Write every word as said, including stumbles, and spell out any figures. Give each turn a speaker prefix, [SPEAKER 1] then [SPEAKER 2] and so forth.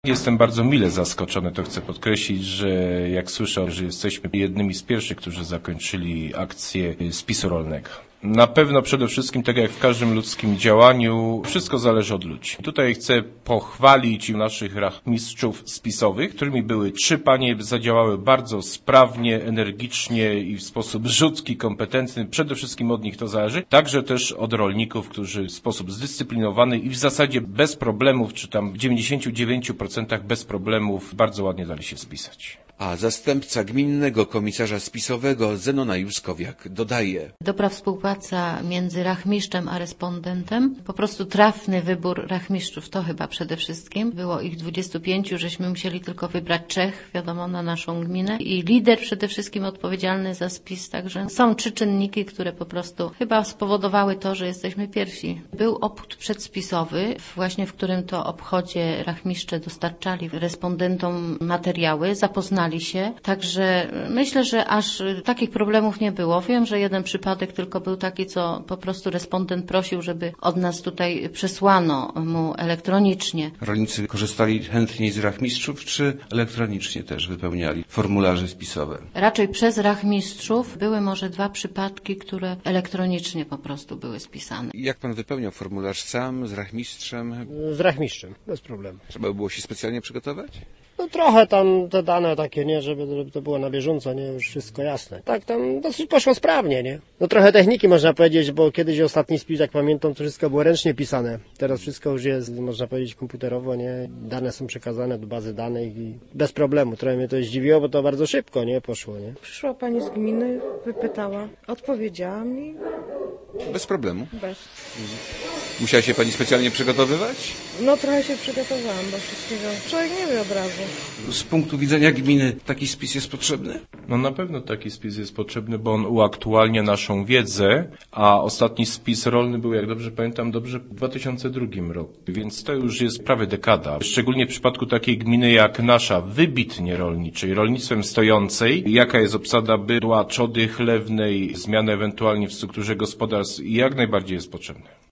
[SPEAKER 1] Jestem bardzo mile zaskoczony, to chcę podkreślić, że jak słyszę, że jesteśmy jednymi z pierwszych, którzy zakończyli akcję spisu rolnego. Na pewno przede wszystkim, tak jak w każdym ludzkim działaniu, wszystko zależy od ludzi. Tutaj chcę pochwalić naszych rachmistrzów spisowych, którymi były trzy panie, zadziałały bardzo sprawnie, energicznie i w sposób rzutki, kompetentny. Przede wszystkim od nich to zależy. Także też od rolników, którzy w sposób zdyscyplinowany i w zasadzie bez problemów, czy tam w dziewięćdziesięciu dziewięciu procentach bez problemów bardzo ładnie dali się spisać.
[SPEAKER 2] A zastępca gminnego komisarza spisowego Zenona Juskowiak dodaje:
[SPEAKER 3] Dobra współpraca między rachmistrzem a respondentem, po prostu trafny wybór rachmistrzów, to chyba przede wszystkim. Było ich dwudziestu pięciu, żeśmy musieli tylko wybrać trzech, wiadomo, na naszą gminę. I lider przede wszystkim odpowiedzialny za spis, także są trzy czynniki, które po prostu chyba spowodowały to, że jesteśmy pierwsi. Był obchód przedspisowy, właśnie w którym to obchodzie rachmistrze dostarczali respondentom materiały, zapoznali się, także myślę, że aż takich problemów nie było. Wiem, że jeden przypadek tylko był taki, co po prostu respondent prosił, żeby od nas tutaj przesłano mu elektronicznie.
[SPEAKER 2] Rolnicy korzystali chętniej z rachmistrzów, czy elektronicznie też wypełniali formularze spisowe?
[SPEAKER 3] Raczej przez rachmistrzów. Były może dwa przypadki, które elektronicznie po prostu były spisane.
[SPEAKER 2] Jak pan wypełniał formularz sam, z rachmistrzem?
[SPEAKER 4] Z rachmistrzem, bez problemu.
[SPEAKER 2] Trzeba było się specjalnie przygotować?
[SPEAKER 4] No trochę tam te dane takie, nie, żeby, żeby to było na bieżąco, nie, już wszystko jasne. Tak, tam dosyć poszło sprawnie, nie. No trochę techniki można powiedzieć, bo kiedyś ostatni spis, jak pamiętam, to wszystko było ręcznie pisane. Teraz wszystko już jest, można powiedzieć, komputerowo, nie. Dane są przekazane do bazy danych i bez problemu. Trochę mnie to zdziwiło, bo to bardzo szybko, nie, poszło, nie.
[SPEAKER 5] Przyszła pani z gminy, wypytała, odpowiedziałam i...
[SPEAKER 2] Bez problemu?
[SPEAKER 5] Bez.
[SPEAKER 2] Musiała się pani specjalnie przygotowywać?
[SPEAKER 5] No trochę się przygotowałam do wszystkiego. Człowiek nie wie od razu.
[SPEAKER 2] Z punktu widzenia gminy taki spis jest potrzebny?
[SPEAKER 1] No na pewno taki spis jest potrzebny, bo on uaktualnia naszą wiedzę, a ostatni spis rolny był, jak dobrze pamiętam, dobrze w dwa tysiące drugim roku, więc to już jest prawie dekada. Szczególnie w przypadku takiej gminy jak nasza, wybitnie rolniczej, rolnictwem stojącej, jaka jest obsada bydła, trzody chlewnej, zmiany ewentualnie w strukturze gospodarstw, jak najbardziej jest potrzebne.